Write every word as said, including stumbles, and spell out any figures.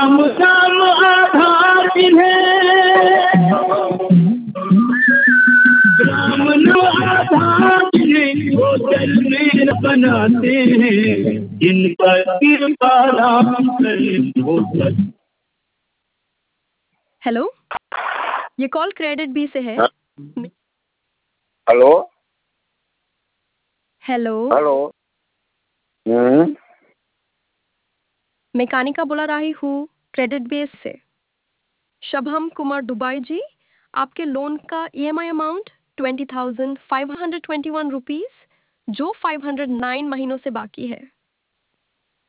राम नाम आधार इन्हें, राम नाम आधार इन्हें वो जल में बनाते हैं, जिनका कृपा राम करे वो जल। हेलो, ये कॉल क्रेडिट बी से है। हेलो हेलो हेलो हम्म मैं कानिका बुला रही हूँ क्रेडिट बेस से। शबहम कुमार दुबई जी, आपके लोन का EMI amount twenty thousand five hundred twenty one rupees जो फाइव हंड्रेड नाइन महीनों से बाकी है।